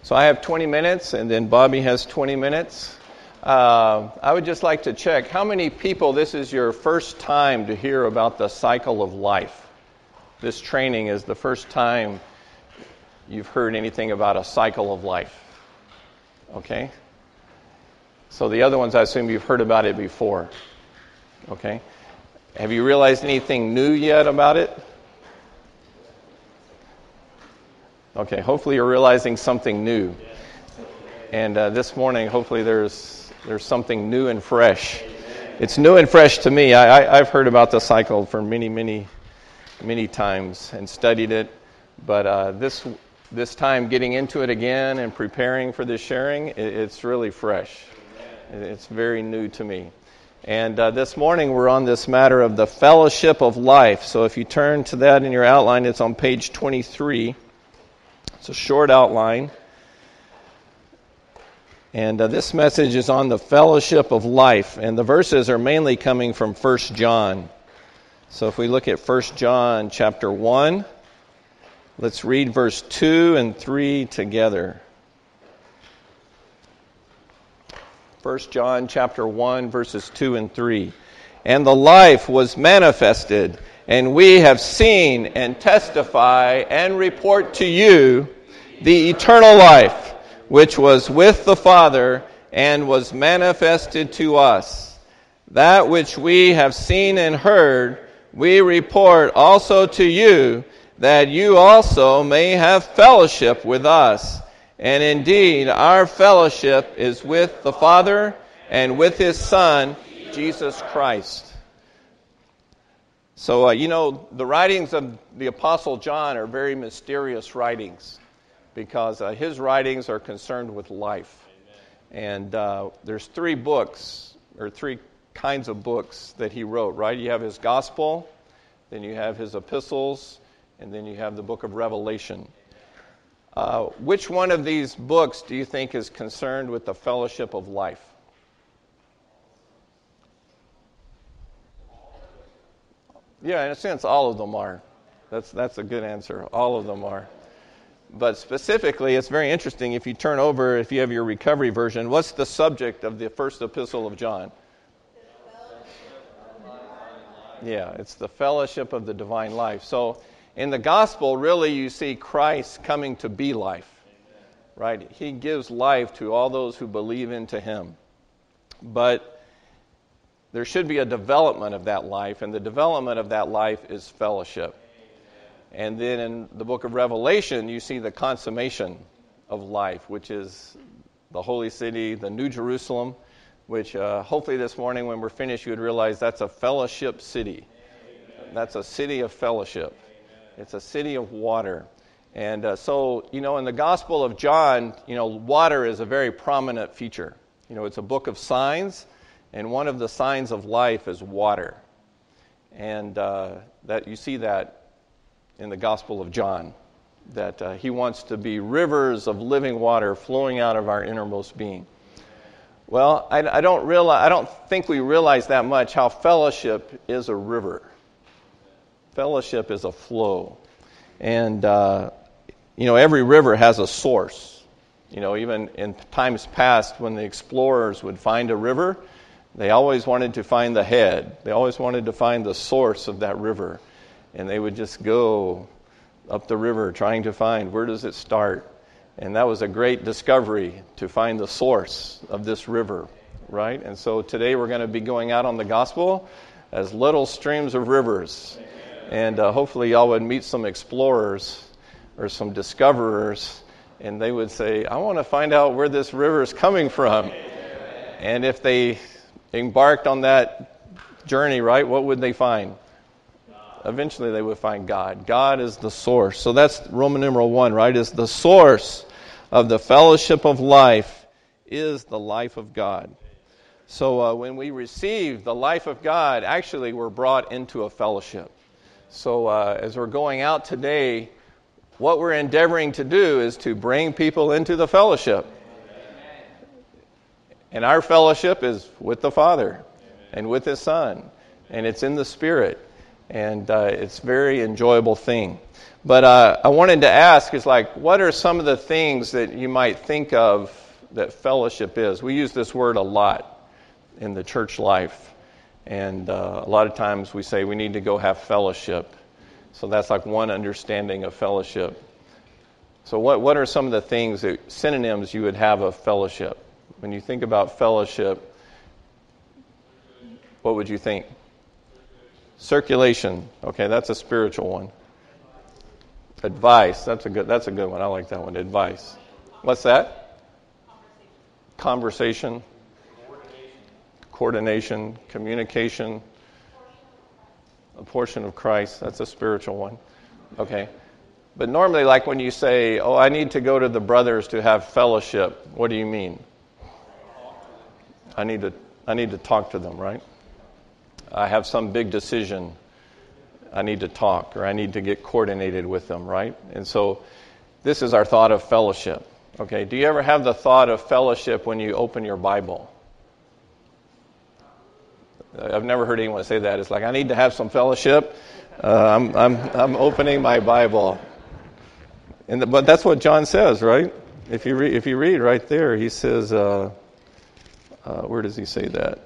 So I have 20 minutes, and then Bobby has 20 minutes. I would just like to check, how many people, this is your first time to hear about the cycle of life? This training is the first time you've heard anything about a cycle of life. Okay? So the other ones, I assume you've heard about it before. Okay? Have you realized anything new yet about it? Okay, hopefully you're realizing something new. And this morning, hopefully there's something new and fresh. It's new and fresh to me. I've heard about the cycle for many times and studied it. But this time getting into it again and preparing for this sharing, it's really fresh. It's very new to me. And this morning we're on this matter of the fellowship of life. So if you turn to that in your outline, it's on page 23. It's a short outline. And this message is on the fellowship of life. And the verses are mainly coming from 1 John. So if we look at 1 John chapter 1, let's read verse 2 and 3 together. 1 John chapter 1, verses 2 and 3. And the life was manifested, and we have seen and testify and report to you the eternal life, which was with the Father and was manifested to us. That which we have seen and heard, we report also to you, that you also may have fellowship with us. And indeed, our fellowship is with the Father and with His Son, Jesus Christ. So, the writings of the Apostle John are very mysterious writings because his writings are concerned with life. And there's three books, or three kinds of books that he wrote, right? You have his gospel, then you have his epistles, and then you have the book of Revelation. Which one of these books do you think is concerned with the fellowship of life? Yeah, in a sense, all of them are. That's a good answer. All of them are. But specifically, it's very interesting. If you turn over, if you have your recovery version, what's the subject of the first epistle of John? Yeah, it's the fellowship of the divine life. So in the gospel, really, you see Christ coming to be life, right? He gives life to all those who believe into Him. But there should be a development of that life, and the development of that life is fellowship. And then in the book of Revelation, you see the consummation of life, which is the holy city, the New Jerusalem, which hopefully this morning when we're finished, you would realize that's a fellowship city. That's a city of fellowship. It's a city of water. And so, in the Gospel of John, water is a very prominent feature. It's a book of signs, and one of the signs of life is water. And that you see that in the Gospel of John, that he wants to be rivers of living water flowing out of our innermost being. Well, I don't think we realize that much how fellowship is a river. Fellowship is a flow. And, every river has a source. Even in times past when the explorers would find a river, they always wanted to find the head. They always wanted to find the source of that river. And they would just go up the river trying to find where does it start. And that was a great discovery to find the source of this river, right? And so today we're going to be going out on the gospel as little streams of rivers. And hopefully y'all would meet some explorers or some discoverers, and they would say, I want to find out where this river is coming from. And if they embarked on that journey, right, what would they find? Eventually they would find God. God is the source. So that's Roman numeral 1, right? Is the source of the fellowship of life is the life of God. So when we receive the life of God, actually we're brought into a fellowship. So as we're going out today, what we're endeavoring to do is to bring people into the fellowship. And our fellowship is with the Father and with His Son. And it's in the Spirit. And it's a very enjoyable thing. But I wanted to ask is like, what are some of the things that you might think of that fellowship is? We use this word a lot in the church life. And a lot of times we say we need to go have fellowship. So that's like one understanding of fellowship. So what are some of the things, synonyms you would have of fellowship? When you think about fellowship, what would you think? Circulation. Okay, that's a spiritual one. Advice. That's a good one. I like that one. Advice. What's that? Conversation. Coordination. Communication. A portion of Christ. That's a spiritual one. Okay. But normally, like when you say, I need to go to the brothers to have fellowship, what do you mean? I need to talk to them, right? I have some big decision. I need to talk, or I need to get coordinated with them, right? And so this is our thought of fellowship. Okay, do you ever have the thought of fellowship when you open your Bible? I've never heard anyone say that. It's like, I need to have some fellowship. I'm opening my Bible. But that's what John says, right? If you read right there, he says, where does he say that?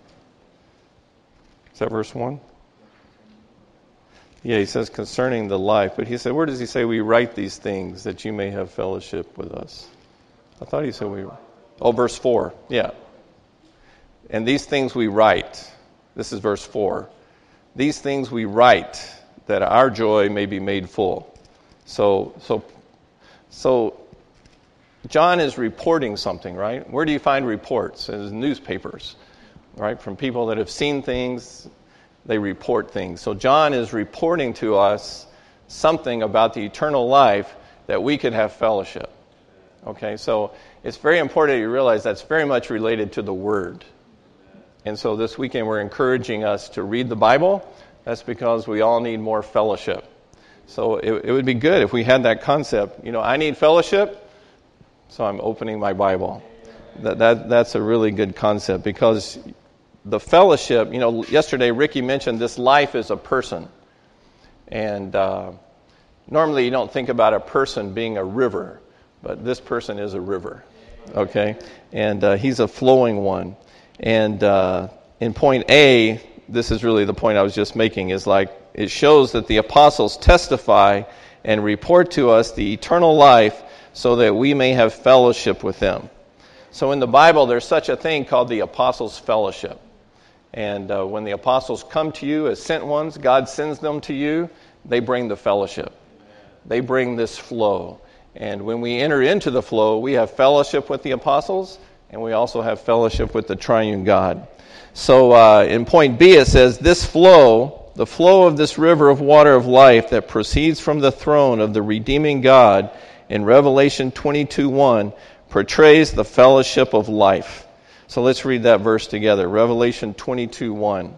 Is that verse 1? Yeah, he says concerning the life. But he said, where does he say we write these things that you may have fellowship with us? I thought he said verse 4. Yeah. And these things we write. This is verse 4. These things we write that our joy may be made full. So John is reporting something, right? Where do you find reports? In newspapers, right? From people that have seen things, they report things. So John is reporting to us something about the eternal life that we could have fellowship. Okay, so it's very important you realize that's very much related to the Word. And so this weekend we're encouraging us to read the Bible. That's because we all need more fellowship. So it would be good if we had that concept. I need fellowship, so I'm opening my Bible. That's a really good concept because the fellowship, yesterday Ricky mentioned this life is a person. And normally you don't think about a person being a river, but this person is a river, okay? And he's a flowing one. And in point A, this is really the point I was just making, is like it shows that the apostles testify and report to us the eternal life so that we may have fellowship with them. So in the Bible, there's such a thing called the apostles' fellowship. And when the apostles come to you as sent ones, God sends them to you, they bring the fellowship. They bring this flow. And when we enter into the flow, we have fellowship with the apostles, and we also have fellowship with the triune God. So in point B, it says, this flow, the flow of this river of water of life that proceeds from the throne of the redeeming God in Revelation 22:1, portrays the fellowship of life. So let's read that verse together. Revelation 22:1.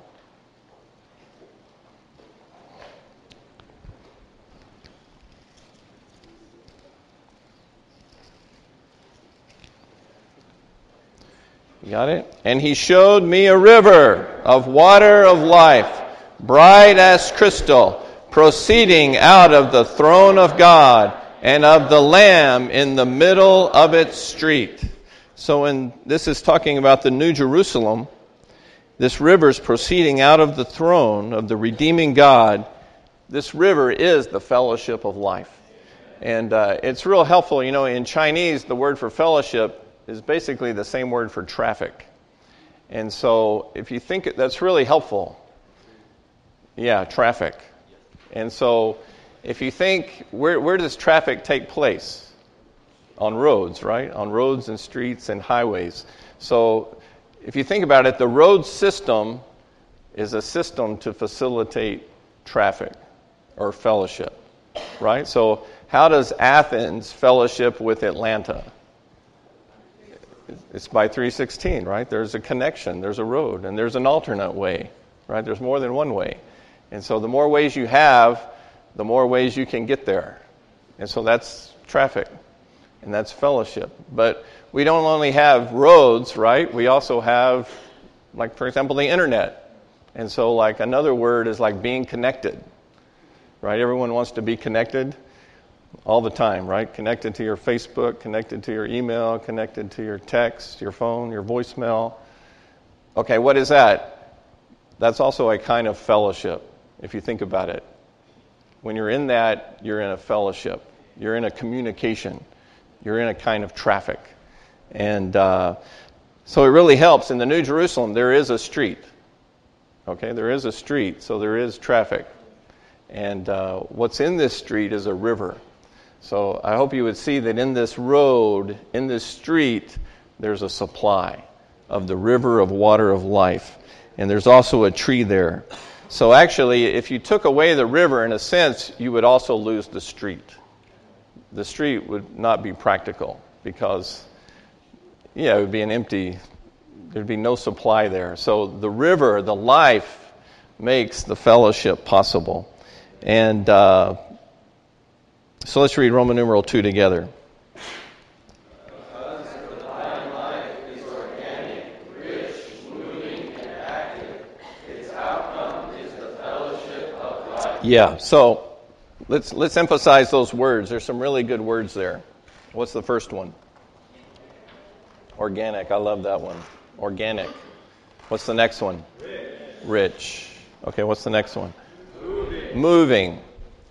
You got it? And he showed me a river of water of life, bright as crystal, proceeding out of the throne of God and of the Lamb in the middle of its street. So this is talking about the New Jerusalem. This river is proceeding out of the throne of the redeeming God. This river is the fellowship of life. And it's real helpful. In Chinese, the word for fellowship is basically the same word for traffic. And so if you think that's really helpful. Yeah, traffic. And so if you think, where does traffic take place? On roads, right? On roads and streets and highways. So if you think about it, the road system is a system to facilitate traffic or fellowship, right? So how does Athens fellowship with Atlanta? It's by 316, right? There's a connection, there's a road, and there's an alternate way, right? There's more than one way. And so the more ways you have, the more ways you can get there. And so that's traffic, and that's fellowship. But we don't only have roads, right? We also have, like, for example, the internet. And so, like, another word is like being connected. right? Everyone wants to be connected all the time, right? Connected to your Facebook, connected to your email, connected to your text, your phone, your voicemail. Okay, what is that? That's also a kind of fellowship, if you think about it. When you're in that, you're in a fellowship. You're in a communication. You're in a kind of traffic. And so it really helps. In the New Jerusalem, there is a street. Okay, there is a street, so there is traffic. And what's in this street is a river. So I hope you would see that in this road, in this street, there's a supply of the river of water of life. And there's also a tree there. So actually, if you took away the river, in a sense, you would also lose the street. The street would not be practical because, it would be an empty, there'd be no supply there. So the river, the life, makes the fellowship possible. And so let's read Roman numeral 2 together. Because the divine life is organic, rich, moving, and active, its outcome is the fellowship of life. Yeah, so let's emphasize those words. There's some really good words there. What's the first one? Organic. I love that one. Organic. What's the next one? Rich. Okay, what's the next one? Moving.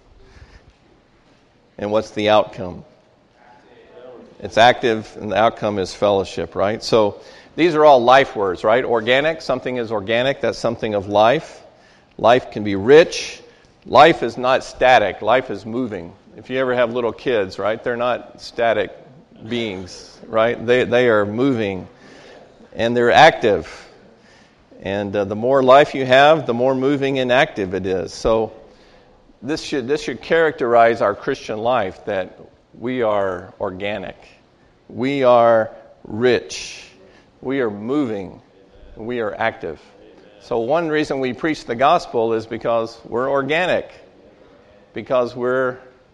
And what's the outcome? It's active, and the outcome is fellowship, right? So these are all life words, right? Organic, something is organic, that's something of life. Life can be rich. Life is not static, life is moving. If you ever have little kids, right, they're not static beings, right? They are moving, and they're active. And the more life you have, the more moving and active it is. So this should characterize our Christian life, that we are organic, we are rich, we are moving, we are active. So one reason we preach the gospel is because we're organic, because we're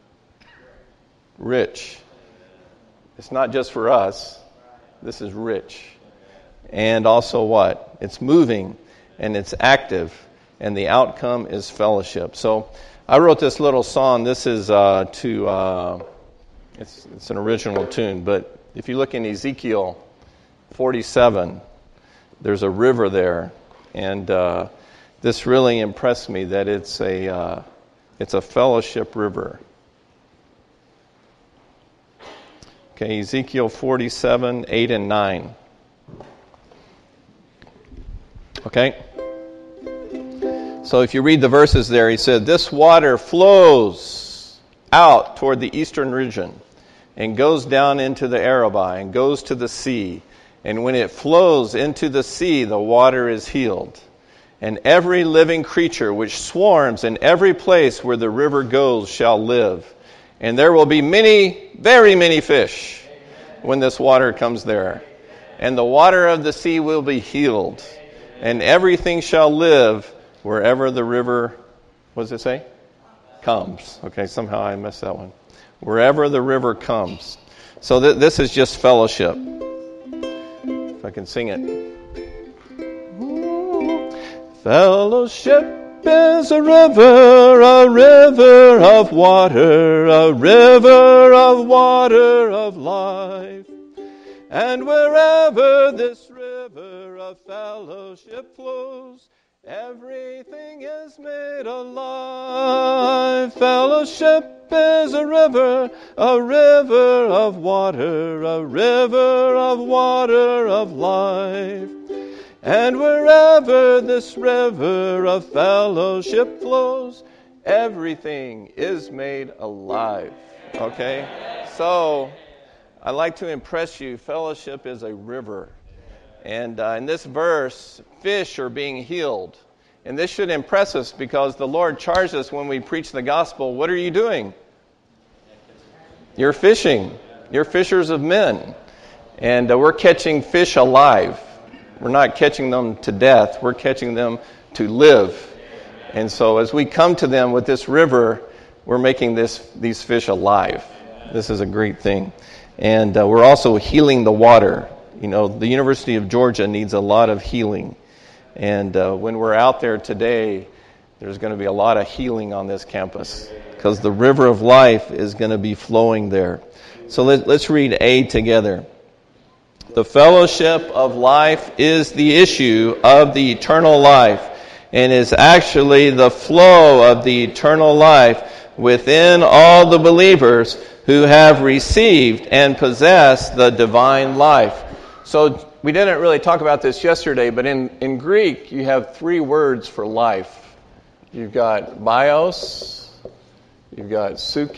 rich. It's not just for us. This is rich. And also what? It's moving and it's active, and the outcome is fellowship. So I wrote this little song. This is it's an original tune, but if you look in Ezekiel 47, there's a river there, and this really impressed me that it's a fellowship river. Okay, Ezekiel 47, 8 and 9. Okay? So if you read the verses there, he said, "This water flows out toward the eastern region and goes down into the Arabah and goes to the sea. And when it flows into the sea, the water is healed. And every living creature which swarms in every place where the river goes shall live. And there will be many, very many fish when this water comes there. And the water of the sea will be healed. And everything shall live wherever the river," what does it say? Comes. Okay, somehow I missed that one. Wherever the river comes. So this is just fellowship. If I can sing it. Fellowship is a river of water, a river of life. And wherever this river of fellowship flows, everything is made alive. Fellowship is a river of water, a river of life. And wherever this river of fellowship flows, everything is made alive. Okay? So, I'd like to impress you, fellowship is a river. And in this verse, fish are being healed. And this should impress us because the Lord charged us when we preach the gospel, what are you doing? You're fishing. You're fishers of men. And we're catching fish alive. We're not catching them to death. We're catching them to live. And so as we come to them with this river, we're making these fish alive. This is a great thing. And we're also healing the water. You know, the University of Georgia needs a lot of healing. And when we're out there today, There's going to be a lot of healing on this campus because the river of life is going to be flowing there. So let's read A together. The fellowship of life is the issue of the eternal life and is actually the flow of the eternal life within all the believers who have received and possess the divine life. So we didn't really talk about this yesterday, but in Greek you have 3 words for life. You've got bios, you've got suke,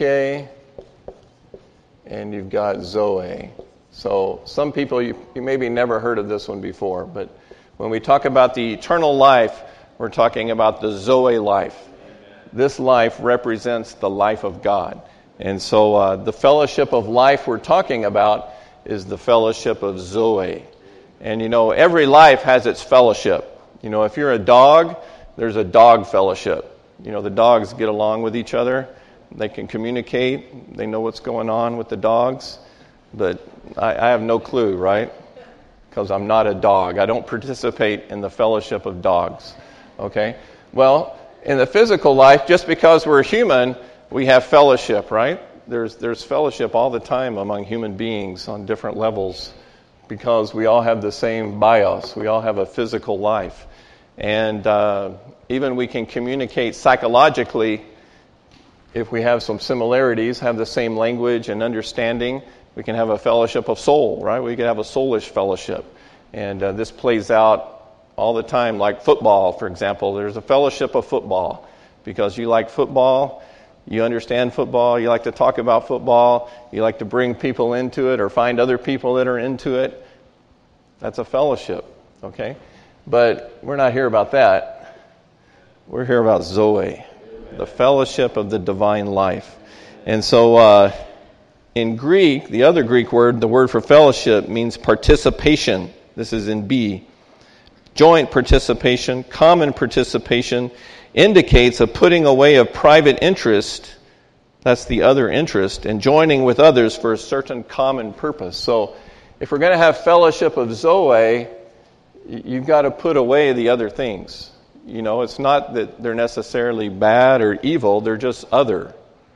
and you've got zoe. So some people, you maybe never heard of this one before, but when we talk about the eternal life, we're talking about the zoe life. This life represents the life of God. And so the fellowship of life we're talking about is the fellowship of zoe. And every life has its fellowship. If you're a dog, there's a dog fellowship. The dogs get along with each other. They can communicate. They know what's going on with the dogs. But I have no clue, right? Because I'm not a dog. I don't participate in the fellowship of dogs. Okay? Well, in the physical life, just because we're human, we have fellowship, right? There's fellowship all the time among human beings on different levels because we all have the same bios. We all have a physical life. And even we can communicate psychologically if we have some similarities, have the same language and understanding. We can have a fellowship of soul, right? We can have a soulish fellowship. And this plays out all the time, like football, for example. There's a fellowship of football because you like football, you understand football, you like to talk about football, you like to bring people into it or find other people that are into it. That's a fellowship, okay? But we're not here about that. We're here about Zoe, the fellowship of the divine life. And so in Greek, the other Greek word, the word for fellowship, means participation. This is in B. Joint participation, common participation, indicates a putting away of private interest, that's the other interest, and joining with others for a certain common purpose. So if we're going to have fellowship of Zoe, you've got to put away the other things. It's not that they're necessarily bad or evil, they're just other.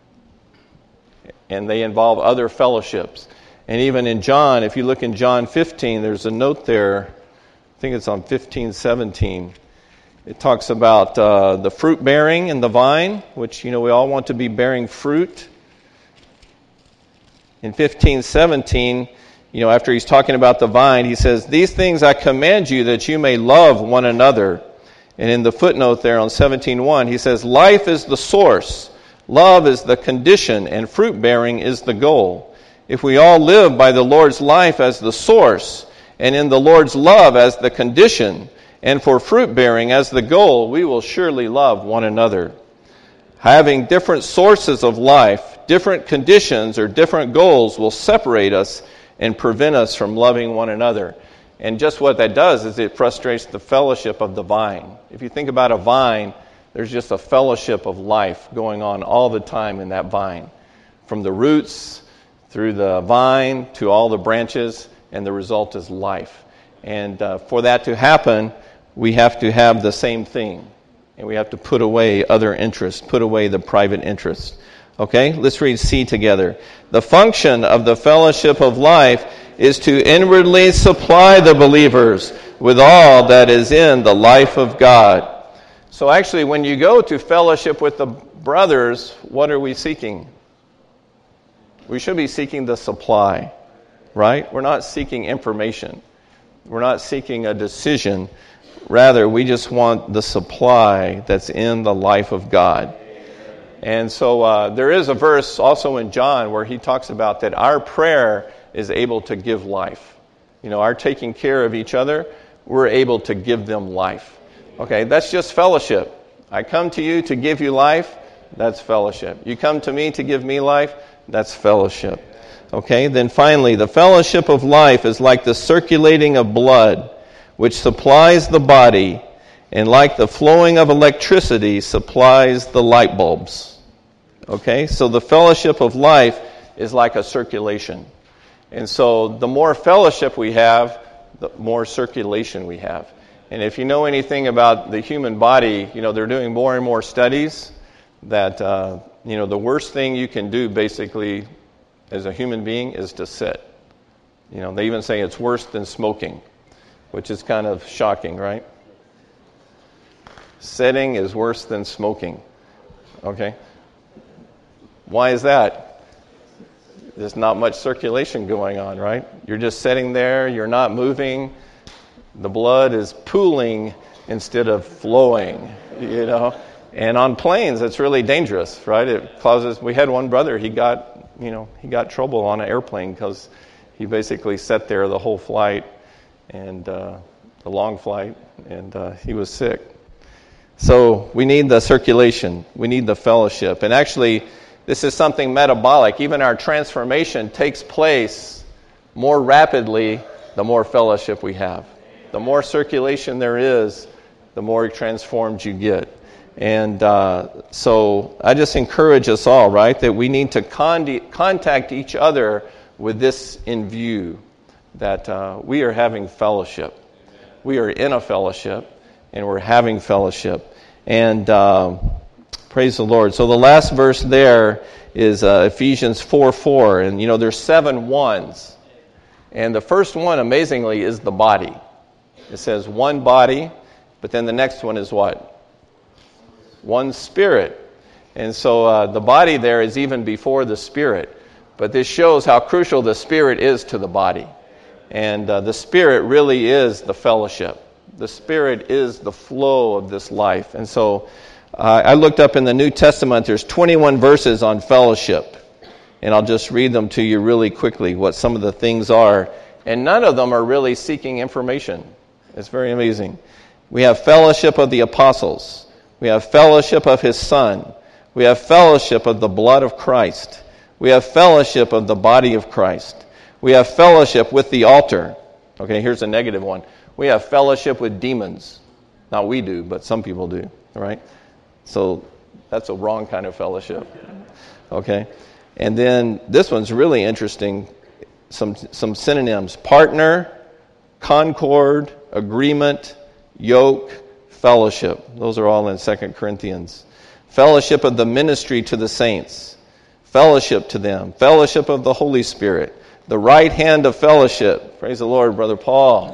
And they involve other fellowships. And even in John, if you look in John 15, there's a note there, I think it's on 15:17. It talks about the fruit bearing in the vine, which, we all want to be bearing fruit. In 15:17, after he's talking about the vine, he says, "These things I command you that you may love one another." And in the footnote there on 17:1, he says, "Life is the source, love is the condition, and fruit bearing is the goal. If we all live by the Lord's life as the source, and in the Lord's love as the condition, and for fruit bearing as the goal, we will surely love one another." Having different sources of life, different conditions, or different goals will separate us and prevent us from loving one another. And just what that does is it frustrates the fellowship of the vine. If you think about a vine, there's just a fellowship of life going on all the time in that vine. From the roots, through the vine, to all the branches, and the result is life. And for that to happen, we have to have the same thing. And we have to put away other interests, put away the private interests. Okay, let's read C together. The function of the fellowship of life is to inwardly supply the believers with all that is in the life of God. So actually, when you go to fellowship with the brothers, what are we seeking? We should be seeking the supply, right? We're not seeking information. We're not seeking a decision. Rather, we just want the supply that's in the life of God. And so there is a verse also in John where he talks about that our prayer is able to give life. Our taking care of each other, we're able to give them life. Okay, that's just fellowship. I come to you to give you life, that's fellowship. You come to me to give me life, that's fellowship. Okay, then finally, the fellowship of life is like the circulating of blood, which supplies the body, and like the flowing of electricity supplies the light bulbs. Okay, so the fellowship of life is like a circulation. And so the more fellowship we have, the more circulation we have. And if you know anything about the human body, they're doing more and more studies that, the worst thing you can do basically as a human being is to sit. They even say it's worse than smoking, which is kind of shocking, right? Sitting is worse than smoking. Okay? Why is that? There's not much circulation going on, right? You're just sitting there, you're not moving. The blood is pooling instead of flowing, And on planes, it's really dangerous, right? It causes. We had one brother. He got trouble on an airplane because he basically sat there the whole flight, and the long flight, and he was sick. So we need the circulation. We need the fellowship. And actually, this is something metabolic. Even our transformation takes place more rapidly the more fellowship we have. The more circulation there is, the more transformed you get. And so I just encourage us all, right, that we need to contact each other with this in view, that we are having fellowship. We are in a fellowship, and we're having fellowship. And praise the Lord. So the last verse there is Ephesians 4:4. And, there's 7 ones. And the first one, amazingly, is the body. It says one body, but then the next one is what? One spirit. And so the body there is even before the spirit. But this shows how crucial the spirit is to the body. And the spirit really is the fellowship. The spirit is the flow of this life. And so I looked up in the New Testament, there's 21 verses on fellowship. And I'll just read them to you really quickly, what some of the things are. And none of them are really seeking information. It's very amazing. We have fellowship of the apostles. We have fellowship of his Son. We have fellowship of the blood of Christ. We have fellowship of the body of Christ. We have fellowship with the altar. Okay, here's a negative one. We have fellowship with demons. Not we do, but some people do, right? So that's a wrong kind of fellowship. Okay? And then this one's really interesting. Some synonyms. Partner, concord, agreement, yoke, fellowship. Those are all in 2 Corinthians. Fellowship of the ministry to the saints. Fellowship to them. Fellowship of the Holy Spirit. The right hand of fellowship. Praise the Lord, Brother Paul.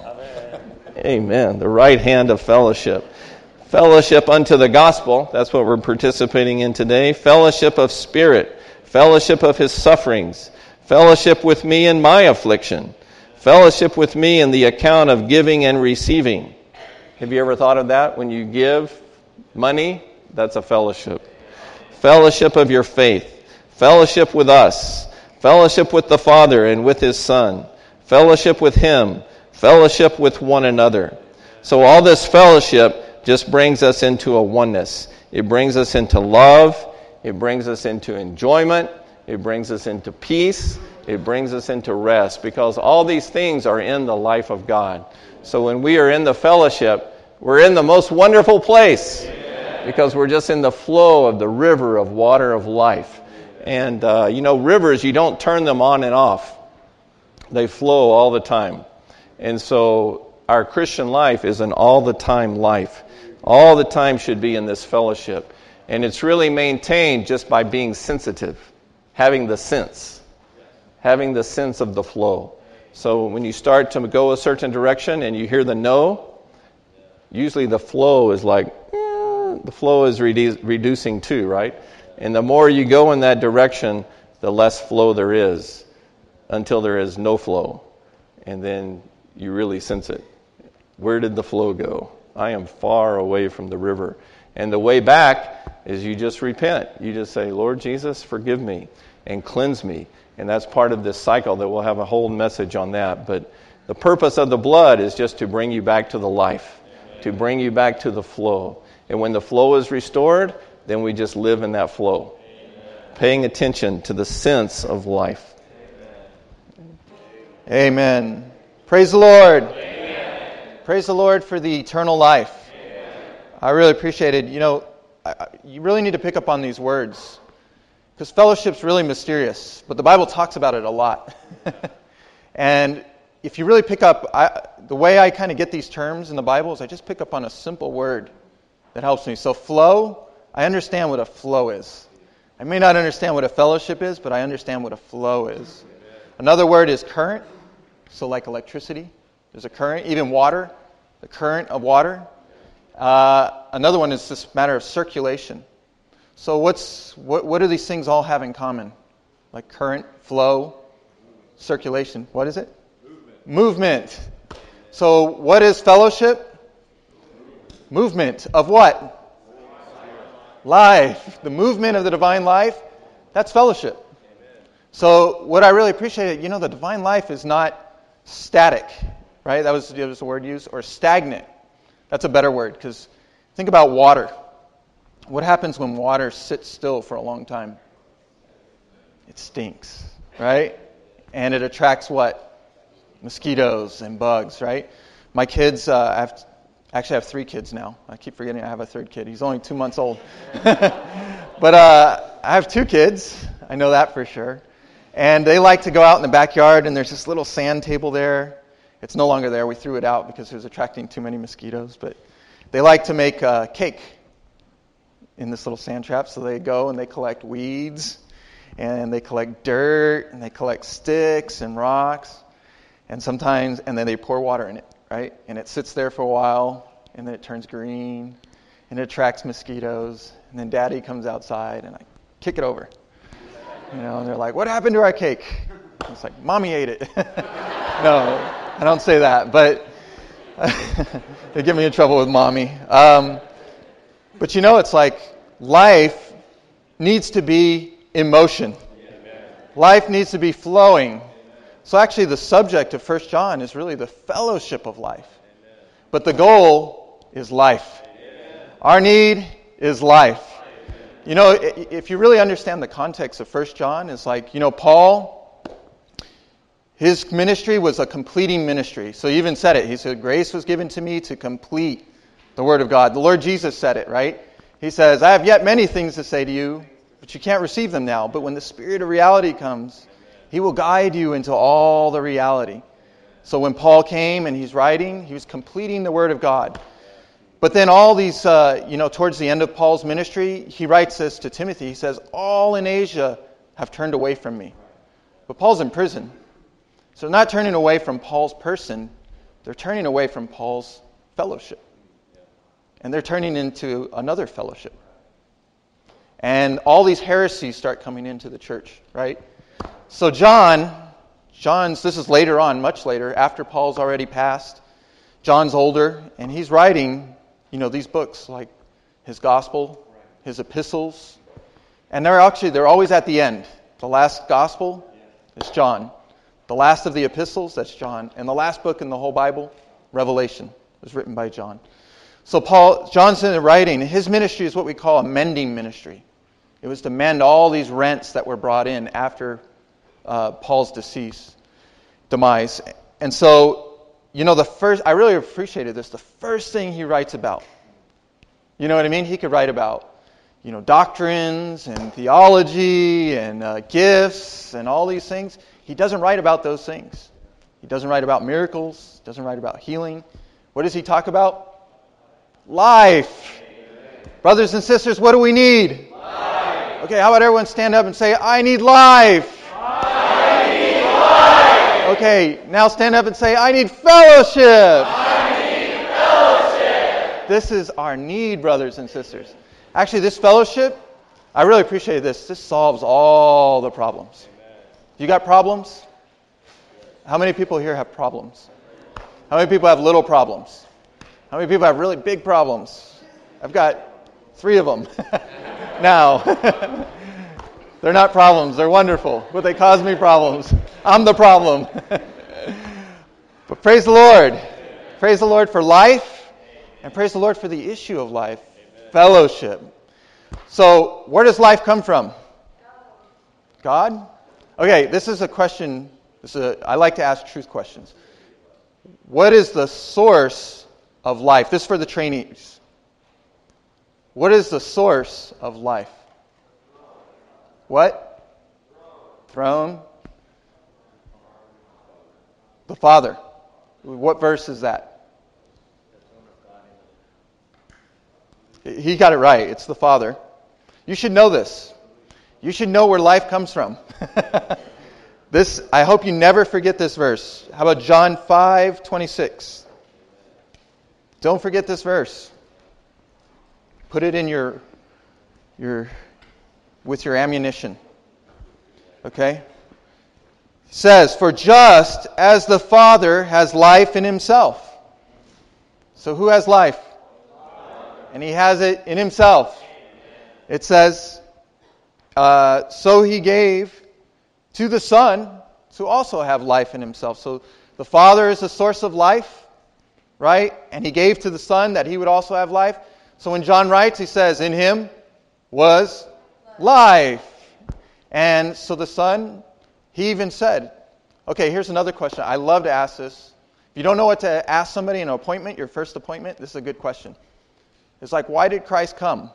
Amen. The right hand of fellowship. Fellowship unto the gospel. That's what we're participating in today. Fellowship of spirit. Fellowship of his sufferings. Fellowship with me in my affliction. Fellowship with me in the account of giving and receiving. Have you ever thought of that? When you give money, that's a fellowship. Fellowship of your faith. Fellowship with us. Fellowship with the Father and with his Son. Fellowship with him. Fellowship with one another. So all this fellowship just brings us into a oneness. It brings us into love. It brings us into enjoyment. It brings us into peace. It brings us into rest, because all these things are in the life of God. So when we are in the fellowship, we're in the most wonderful place. Amen. Because we're just in the flow of the river of water of life. And, rivers, you don't turn them on and off. They flow all the time. And so our Christian life is an all-the-time life. All the time should be in this fellowship. And it's really maintained just by being sensitive, having the sense of the flow. So when you start to go a certain direction and you hear the no, usually the flow is like, the flow is reducing too, right? And the more you go in that direction, the less flow there is, until there is no flow. And then you really sense it. Where did the flow go? I am far away from the river. And the way back is you just repent. You just say, Lord Jesus, forgive me and cleanse me. And that's part of this cycle that we'll have a whole message on that. But the purpose of the blood is just to bring you back to the life, to bring you back to the flow. And when the flow is restored, then we just live in that flow, paying attention to the sense of life. Amen. Praise the Lord. Amen. Praise the Lord for the eternal life. Amen. I really appreciate it. You really need to pick up on these words, because fellowship's really mysterious, but the Bible talks about it a lot. And, if you really pick up, the way I kind of get these terms in the Bible is I just pick up on a simple word that helps me. So flow, I understand what a flow is. I may not understand what a fellowship is, but I understand what a flow is. Another word is current. So like electricity, there's a current. Even water, the current of water. Another one is this matter of circulation. So what do these things all have in common? Like current, flow, circulation. What is it? Movement. So what is fellowship? Movement of what? Life. The movement of the divine life, that's fellowship. So what I really appreciate, the divine life is not static, right? That was the word used, or stagnant. That's a better word, because think about water. What happens when water sits still for a long time? It stinks, right? And it attracts what? Mosquitoes and bugs, right? My kids, I have 3 kids now. I keep forgetting I have a 3rd kid. He's only 2 months old. But I have 2 kids. I know that for sure. And they like to go out in the backyard, and there's this little sand table there. It's no longer there. We threw it out because it was attracting too many mosquitoes. But they like to make cake in this little sand trap. So they go and they collect weeds, and they collect dirt, and they collect sticks and rocks. And then they pour water in it, right? And it sits there for a while, and then it turns green, and it attracts mosquitoes. And then Daddy comes outside, and I kick it over. And they're like, "What happened to our cake?" It's like, "Mommy ate it." No, I don't say that, but they get me in trouble with Mommy. But it's like life needs to be in motion. Life needs to be flowing. So actually the subject of 1 John is really the fellowship of life. But the goal is life. Our need is life. If you really understand the context of 1 John, it's like, Paul, his ministry was a completing ministry. So he even said it. He said, "Grace was given to me to complete the Word of God." The Lord Jesus said it, right? He says, "I have yet many things to say to you, but you can't receive them now. But when the Spirit of reality comes, He will guide you into all the reality." So when Paul came and he's writing, he was completing the Word of God. But then all these, towards the end of Paul's ministry, he writes this to Timothy. He says, "All in Asia have turned away from me." But Paul's in prison. So they're not turning away from Paul's person. They're turning away from Paul's fellowship. And they're turning into another fellowship. And all these heresies start coming into the church, right? So John's, this is later on, much later, after Paul's already passed. John's older, and he's writing, these books, like his gospel, his epistles. And they're always at the end. The last gospel is John. The last of the epistles, that's John. And the last book in the whole Bible, Revelation, was written by John. So John's in writing. His ministry is what we call a mending ministry. It was to mend all these rents that were brought in after Paul's demise. And so, I really appreciated this. The first thing he writes about, you know what I mean? He could write about, doctrines and theology and gifts and all these things. He doesn't write about those things. He doesn't write about miracles. Doesn't write about healing. What does he talk about? Life. Brothers and sisters, what do we need? Life. Okay, how about everyone stand up and say, "I need life." I need life. Okay, now stand up and say, "I need fellowship." I need fellowship. This is our need, brothers and sisters. Actually, this fellowship, I really appreciate this. This solves all the problems. You got problems? How many people here have problems? How many people have little problems? How many people have really big problems? I've got 3 of them now. They're not problems. They're wonderful, but they cause me problems. I'm the problem. But praise the Lord. Praise the Lord for life, and praise the Lord for the issue of life, fellowship. So, where does life come from? God? Okay, this is a question. I like to ask truth questions. What is the source of life? This is for the trainees. What is the source of life? What? Throne. The Father. What verse is that? He got it right. It's the Father. You should know this. You should know where life comes from. I hope you never forget this verse. How about John 5:26? Don't forget this verse. Put it in your with your ammunition. Okay? It says, "For just as the Father has life in himself." So who has life? And he has it in himself. It says, so he gave to the Son to also have life in himself. So the Father is the source of life, right? And he gave to the Son that he would also have life. So when John writes, he says, in him was life. And so the Son, he even said, okay, here's another question. I love to ask this. If you don't know what to ask somebody in an appointment, your first appointment, this is a good question. It's like, why did Christ come?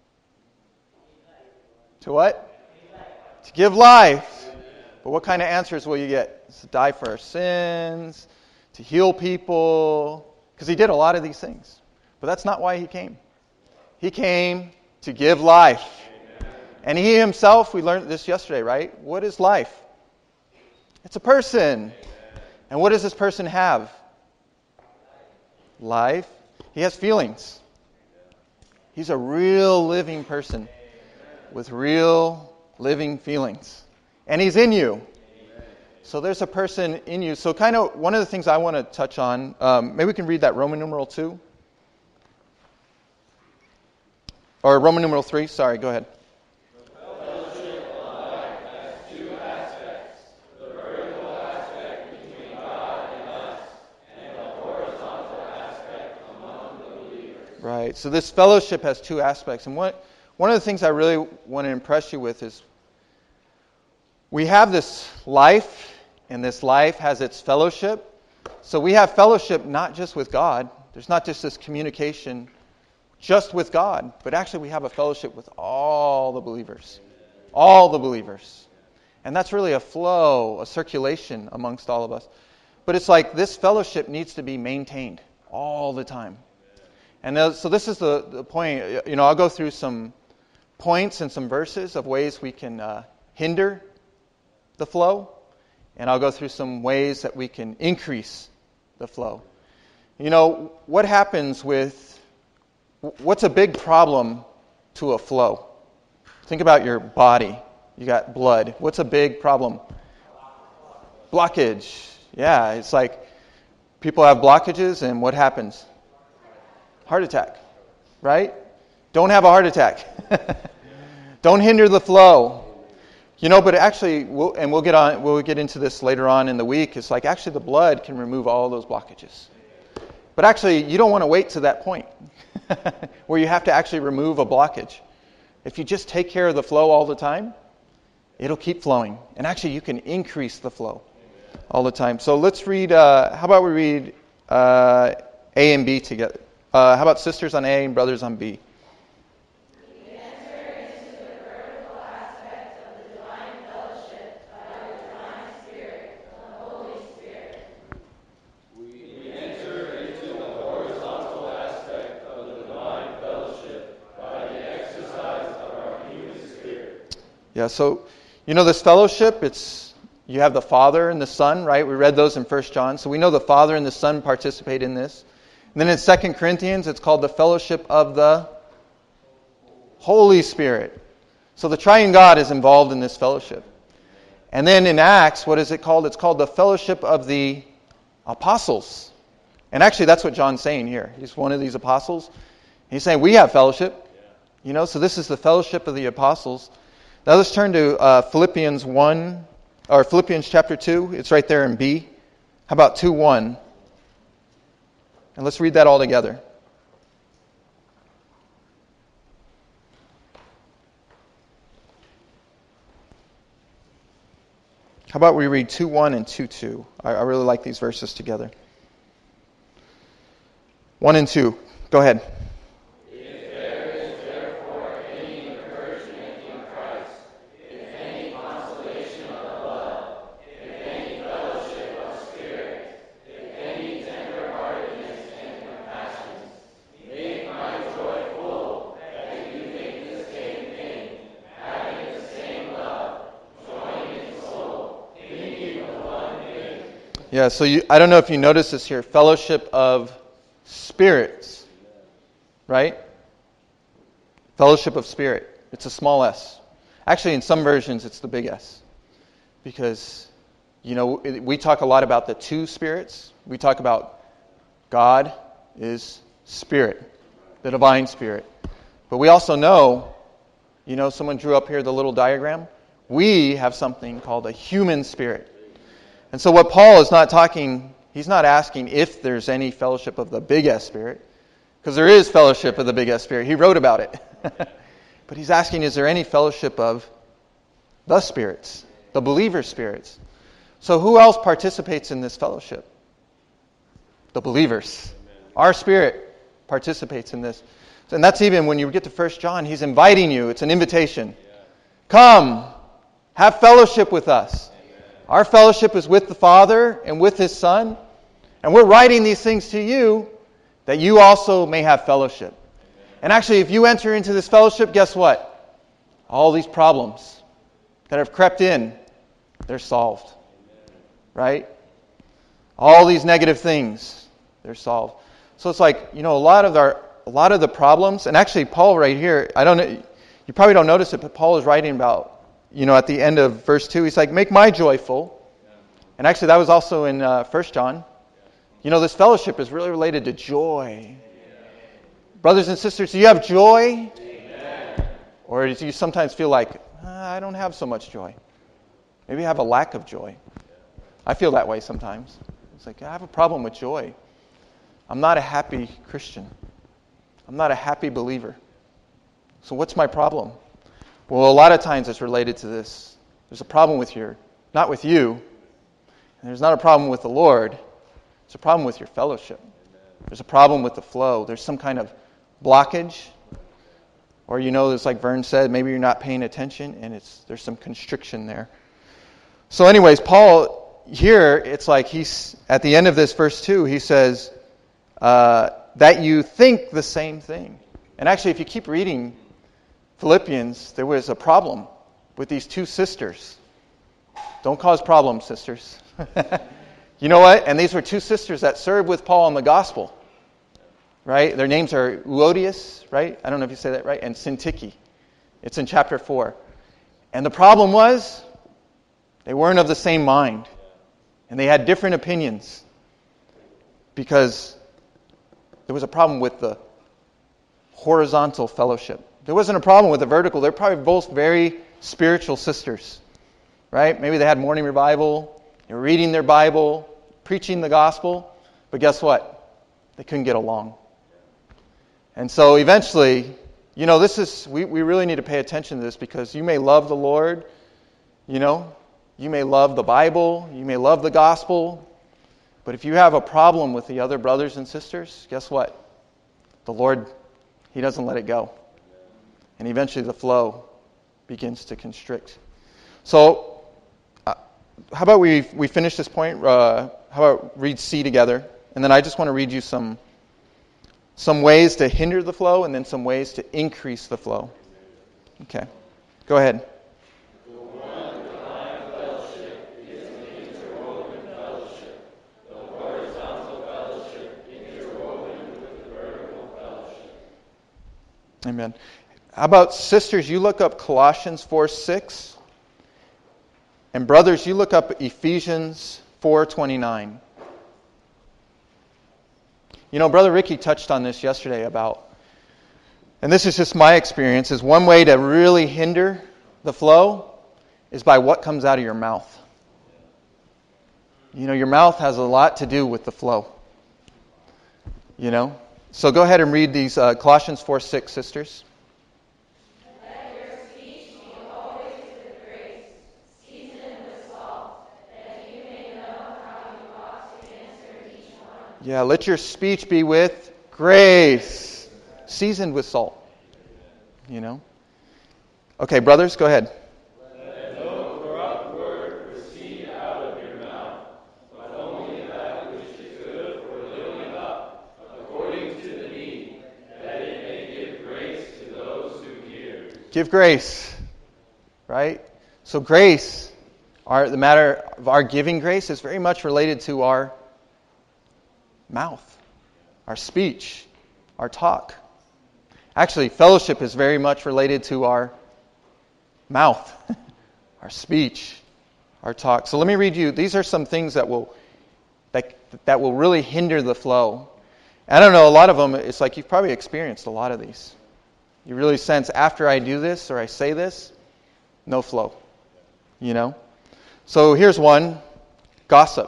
To what? To give life. But what kind of answers will you get? To die for our sins, to heal people, because he did a lot of these things. But that's not why he came. He came to give life. And he himself, we learned this yesterday, right? What is life? It's a person. And what does this person have? Life. He has feelings. He's a real living person with real living feelings. And he's in you. So there's a person in you. So kind of one of the things I want to touch on, maybe we can read that Roman numeral 2. Or Roman numeral 3, sorry, go ahead. Right. So this fellowship has two aspects. And one of the things I really want to impress you with is we have this life, and this life has its fellowship. So we have fellowship not just with God. There's not just this communication just with God, but actually we have a fellowship with all the believers. All the believers. And that's really a flow, a circulation amongst all of us. But it's like this fellowship needs to be maintained all the time. And so this is the point. You know, I'll go through some points and some verses of ways we can hinder the flow. And I'll go through some ways that we can increase the flow. You know, what happens what's a big problem to a flow? Think about your body. You got blood. What's a big problem? Blockage. Yeah, it's like people have blockages, and what happens? Heart attack, right? Don't have a heart attack. Don't hinder the flow. You know, but actually, we'll get into this later on in the week. It's like actually the blood can remove all those blockages. But actually, you don't want to wait to that point where you have to actually remove a blockage. If you just take care of the flow all the time, it'll keep flowing. And actually, you can increase the flow all the time. So let's read, how about we read A and B together? How about sisters on A and brothers on B? We enter into the vertical aspect of the divine fellowship by the divine Spirit, the Holy Spirit. We enter into the horizontal aspect of the divine fellowship by the exercise of our human spirit. Yeah, so, you know, this fellowship, you have the Father and the Son, right? We read those in 1 John. So we know the Father and the Son participate in this. And then in 2 Corinthians, it's called the fellowship of the Holy Spirit. So the triune God is involved in this fellowship. And then in Acts, what is it called? It's called the fellowship of the apostles. And actually, that's what John's saying here. He's one of these apostles. He's saying, we have fellowship. You know, so this is the fellowship of the apostles. Now let's turn to Philippians chapter 2. It's right there in B. How about 2:1? And let's read that all together. How about we read 2:1 and 2:2? I really like these verses together. 1 and 2. Go ahead. If there is therefore any encouragement in Christ, if any consolation of the blood, if any fellowship of spirit, Yeah, so I don't know if you notice this here. Fellowship of spirits. Right? Fellowship of spirit. It's a small s. Actually, in some versions, it's the big S. Because, we talk a lot about the two spirits. We talk about God is spirit, the divine spirit. But we also know, someone drew up here the little diagram. We have something called a human spirit. And so what Paul is not talking, he's not asking if there's any fellowship of the big S spirit, because there is fellowship of the big S spirit. He wrote about it. But he's asking, is there any fellowship of the spirits, the believer spirits? So who else participates in this fellowship? The believers. Our spirit participates in this. And that's even when you get to 1 John, he's inviting you. It's an invitation. Come, have fellowship with us. Our fellowship is with the Father and with His Son. And we're writing these things to you that you also may have fellowship. And actually, if you enter into this fellowship, guess what? All these problems that have crept in, they're solved. Right? All these negative things, they're solved. So it's like, a lot of the problems, and actually Paul right here, you probably don't notice it, but Paul is writing about, at the end of verse 2, he's like, make my joy full. And actually that was also in 1 John. This fellowship is really related to joy. Brothers and sisters, do you have joy? Amen. Or do you sometimes feel like, I don't have so much joy? Maybe you have a lack of joy. I feel that way sometimes. It's like, I have a problem with joy. I'm not a happy Christian. I'm not a happy believer. So what's my problem? Well, a lot of times it's related to this. There's a problem not with you. And there's not a problem with the Lord. It's a problem with your fellowship. There's a problem with the flow. There's some kind of blockage. Or it's like Vern said, maybe you're not paying attention and there's some constriction there. So anyways, Paul, here, it's like he's, at the end of this verse 2, he says, that you think the same thing. And actually, if you keep reading Philippians, there was a problem with these two sisters. Don't cause problems, sisters. You know what? And these were two sisters that served with Paul in the gospel. Right? Their names are Euodias, right? I don't know if you say that right. And Syntyche. It's in chapter 4. And the problem was, they weren't of the same mind. And they had different opinions. Because there was a problem with the horizontal fellowship. There wasn't a problem with the vertical. They're probably both very spiritual sisters. Right? Maybe they had morning revival. They were reading their Bible, preaching the gospel. But guess what? They couldn't get along. And so eventually, we really need to pay attention to this, because you may love the Lord, you may love the Bible, you may love the gospel, but if you have a problem with the other brothers and sisters, guess what? The Lord, He doesn't let it go. And eventually the flow begins to constrict. So, how about we finish this point? How about read C together? And then I just want to read you some ways to hinder the flow, and then some ways to increase the flow. Okay. Go ahead. The one divine fellowship is an interwoven fellowship. The horizontal fellowship interwoven with the vertical fellowship. Amen. How about sisters, you look up Colossians 4:6. And brothers, you look up Ephesians 4:29. Brother Ricky touched on this yesterday about, and this is just my experience, is one way to really hinder the flow is by what comes out of your mouth. Your mouth has a lot to do with the flow. So go ahead and read these Colossians 4:6, sisters. Let your speech be always with grace, seasoned with salt, that you may know how you ought to answer each one. Yeah, let your speech be with grace, seasoned with salt. Okay, brothers, go ahead. Let no corrupt word proceed out of your mouth, but only that which is good for building up, according to the need, that it may give grace to those who hear. Give grace, right? So grace, The matter of our giving grace is very much related to our mouth, our speech, our talk. Actually, fellowship is very much related to our mouth, our speech, our talk. So let me read you. These are some things that will really hinder the flow. I don't know, a lot of them, it's like you've probably experienced a lot of these. You really sense after I do this or I say this, no flow. You know? So here's one, gossip.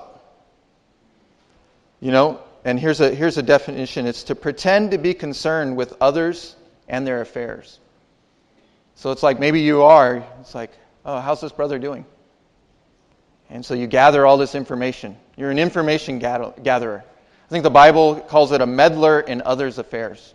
You know, and here's a definition. It's to pretend to be concerned with others and their affairs. So it's like maybe you are, it's like, oh, how's this brother doing? And so you gather all this information. You're an information gatherer. I think the Bible calls it a meddler in others' affairs.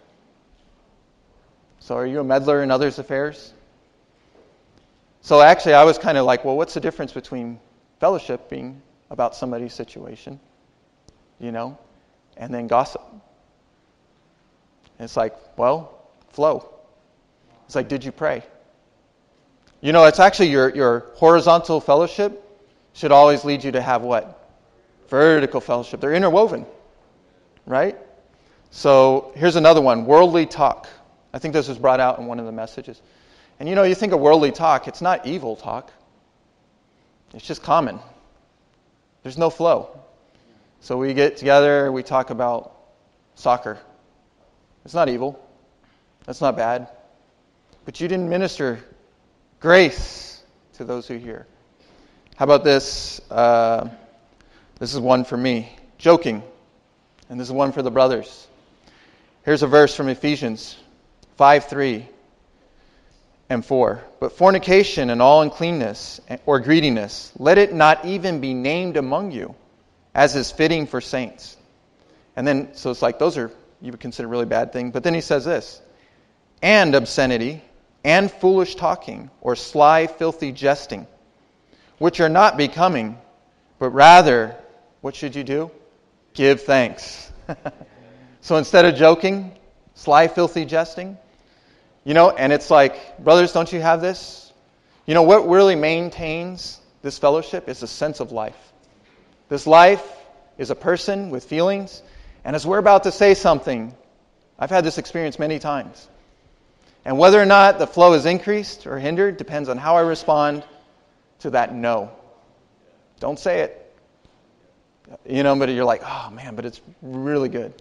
So are you a meddler in others' affairs? So actually I was kind of like, well, what's the difference between fellowship being about somebody's situation, you know, and then gossip? And it's like, well, flow. It's like, did you pray? You know, it's actually your horizontal fellowship should always lead you to have what? Vertical fellowship. They're interwoven, right? So here's another one, worldly talk. I think this was brought out in one of the messages. And you know, you think of worldly talk, it's not evil talk. It's just common. There's no flow. So we get together, we talk about soccer. It's not evil. That's not bad. But you didn't minister grace to those who hear. How about this? This is one for me. Joking. And this is one for the brothers. Here's a verse from Ephesians 5:3 and 4. But fornication and all uncleanness or greediness, let it not even be named among you, as is fitting for saints. And then, so it's like those are, you would consider really bad things. But then he says this, and obscenity, and foolish talking, or sly, filthy jesting, which are not becoming, but rather, what should you do? Give thanks. So instead of joking, sly, filthy jesting, you know, and it's like, brothers, don't you have this? You know, what really maintains this fellowship is a sense of life. This life is a person with feelings, and as we're about to say something, I've had this experience many times. And whether or not the flow is increased or hindered depends on how I respond to that no. Don't say it. You know, but you're like, oh man, but it's really good.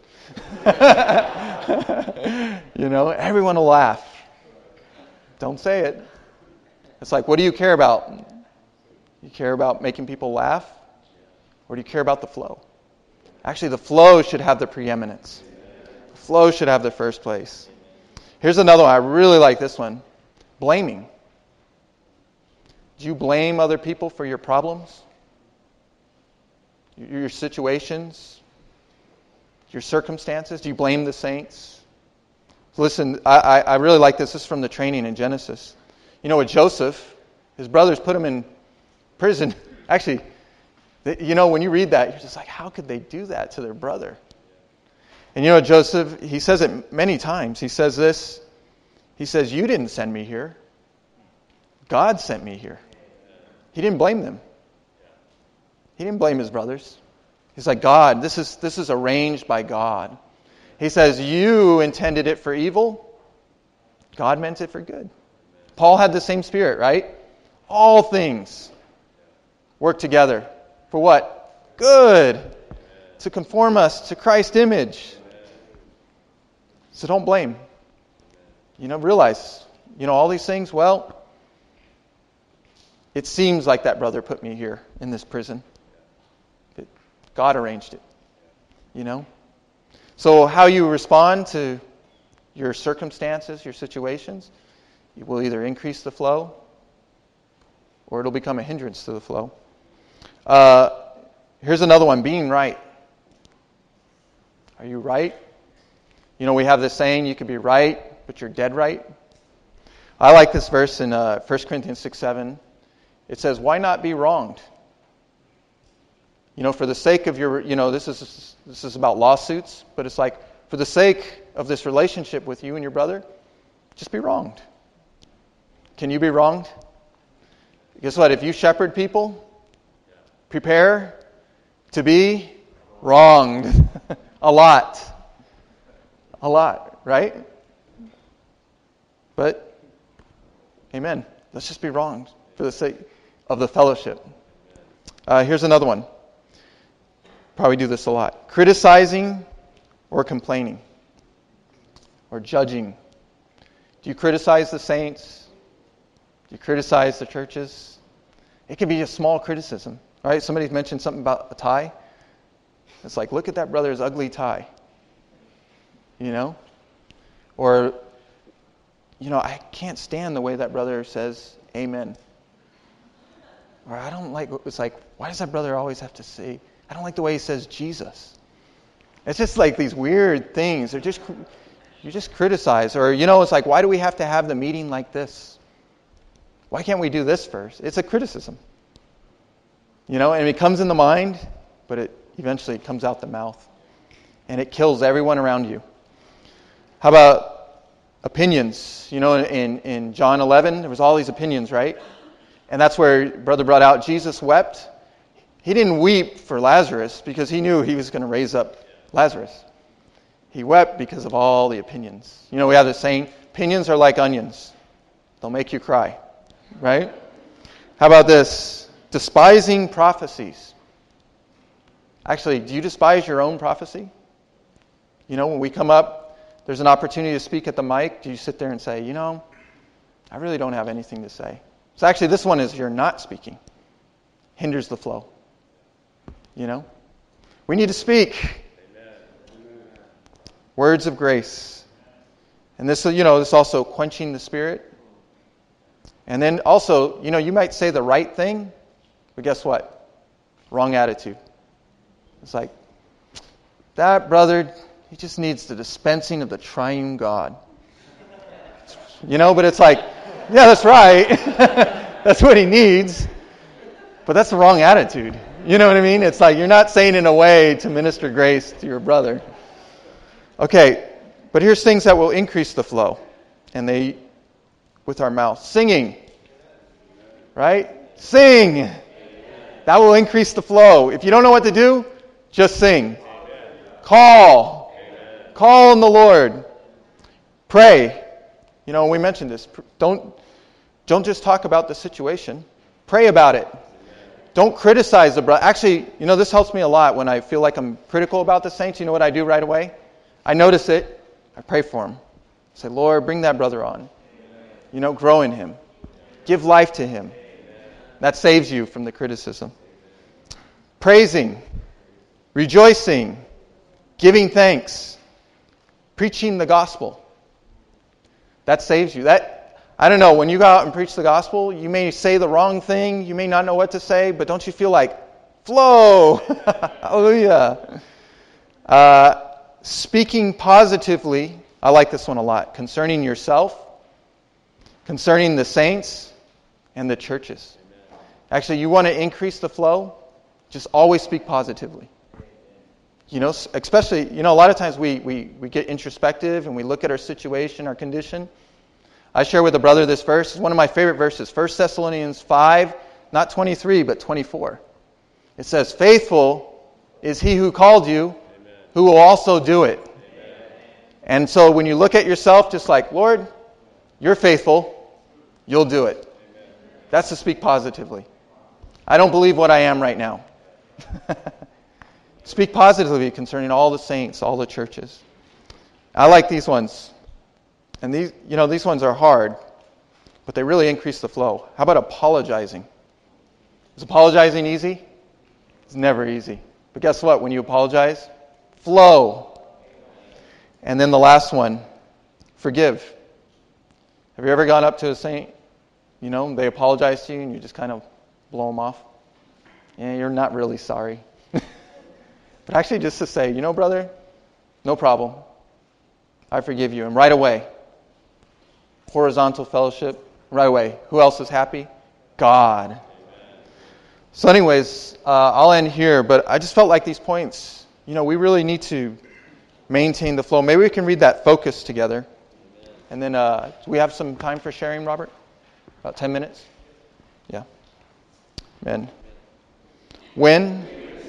You know, everyone will laugh. Don't say it. It's like, what do you care about? You care about making people laugh? Or do you care about the flow? Actually, the flow should have the preeminence. The flow should have the first place. Here's another one. I really like this one. Blaming. Do you blame other people for your problems? Your situations? Your circumstances? Do you blame the saints? Listen, I really like this. This is from the training in Genesis. You know, with Joseph, his brothers put him in prison. Actually, you know, when you read that, you're just like, how could they do that to their brother? And you know, Joseph, he says it many times. He says this. He says, you didn't send me here. God sent me here. He didn't blame them. He didn't blame his brothers. He's like, God, this is arranged by God. He says, you intended it for evil. God meant it for good. Paul had the same spirit, right? All things work together. For what? Good. To conform us to Christ's image. So don't blame. You know, realize, you know, all these things, well, it seems like that brother put me here in this prison. God arranged it. You know? So how you respond to your circumstances, your situations, you will either increase the flow or it'll become a hindrance to the flow. Here's another one, being right. Are you right? You know, we have this saying, you can be right, but you're dead right. I like this verse in 1 Corinthians 6:7. It says, why not be wronged? You know, for the sake of your, you know, this is about lawsuits, but it's like, for the sake of this relationship with you and your brother, just be wronged. Can you be wronged? Guess what? If you shepherd people, prepare to be wronged. A lot. A lot, right? But, amen. Let's just be wronged for the sake of the fellowship. Here's another one. Probably do this a lot. Criticizing or complaining or judging. Do you criticize the saints? Do you criticize the churches? It can be a small criticism, right? Somebody mentioned something about a tie. It's like, look at that brother's ugly tie. You know? Or, I can't stand the way that brother says amen. Or I don't like, it's like, why does that brother always have to say, I don't like the way he says Jesus. It's just like these weird things. You just criticize. Or, it's like, why do we have to have the meeting like this? Why can't we do this first? It's a criticism. And it comes in the mind, but it eventually comes out the mouth. And it kills everyone around you. How about opinions? In John 11, there was all these opinions, right? And that's where brother brought out Jesus wept. He didn't weep for Lazarus because he knew he was going to raise up Lazarus. He wept because of all the opinions. We have this saying, opinions are like onions. They'll make you cry, right? How about this? Despising prophecies. Actually, do you despise your own prophecy? When we come up, there's an opportunity to speak at the mic. Do you sit there and say, I really don't have anything to say? So actually, this one is you're not speaking. Hinders the flow. We need to speak. Amen. Words of grace. And this also quenching the spirit. And then also, you might say the right thing, but guess what? Wrong attitude. It's like, that brother, he just needs the dispensing of the triune God. But it's like, yeah, that's right. That's what he needs. But that's the wrong attitude. You know what I mean? It's like you're not saying in a way to minister grace to your brother. Okay, but here's things that will increase the flow. And with our mouth. Singing. Right? Sing. That will increase the flow. If you don't know what to do, just sing. Call. Call on the Lord. Pray. We mentioned this. Don't just talk about the situation. Pray about it. Don't criticize the brother. Actually, this helps me a lot when I feel like I'm critical about the saints. You know what I do right away? I notice it. I pray for him. I say, Lord, bring that brother on. Grow in him. Give life to him. That saves you from the criticism. Praising. Rejoicing. Giving thanks. Preaching the gospel. That saves you. I don't know, when you go out and preach the gospel, you may say the wrong thing, you may not know what to say, but don't you feel like, flow! Hallelujah! Speaking positively, I like this one a lot, concerning yourself, concerning the saints, and the churches. Actually, you want to increase the flow, just always speak positively. Especially, a lot of times we get introspective and we look at our situation, our condition. I share with a brother this verse. It's one of my favorite verses. 1 Thessalonians 5, not 23, but 24. It says, faithful is he who called you, Amen. Who will also do it. Amen. And so when you look at yourself, just like, Lord, you're faithful, you'll do it. Amen. That's to speak positively. I don't believe what I am right now. Speak positively concerning all the saints, all the churches. I like these ones. And these ones are hard, but they really increase the flow. How about apologizing? Is apologizing easy? It's never easy. But guess what? When you apologize, flow. And then the last one, forgive. Have you ever gone up to a saint, they apologize to you and you just kind of blow them off? Yeah, you're not really sorry. But actually just to say, brother, no problem. I forgive you. And right away, horizontal fellowship, right away. Who else is happy? God. Amen. So anyways, I'll end here, but I just felt like these points, we really need to maintain the flow. Maybe we can read that focus together. Amen. And then, do we have some time for sharing, Robert? About 10 minutes? Yeah. Amen. When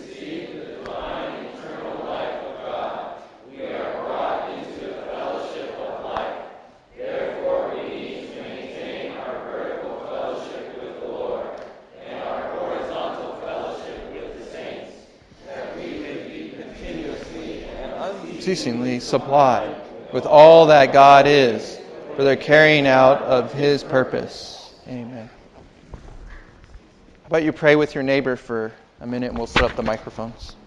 unceasingly supplied with all that God is for the carrying out of His purpose. Amen. How about you pray with your neighbor for a minute and we'll set up the microphones.